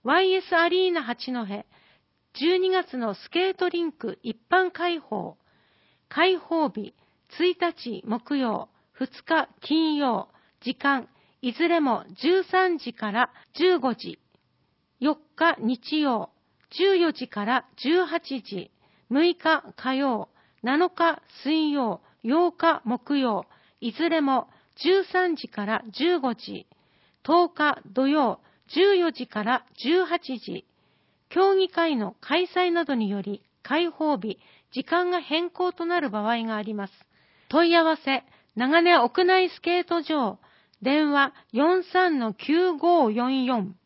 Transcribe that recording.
YS アリーナ八戸、12月のスケートリンク一般開放。開放日、1日木曜、2日金曜、時間、いずれも13時から15時。4日日曜、14時から18時。6日火曜、7日水曜、8日木曜、いずれも13時から15時。10日土曜、14時から18時。競技会の開催などにより、開放日、時間が変更となる場合があります。問い合わせ、長根屋内スケート場、電話43-9544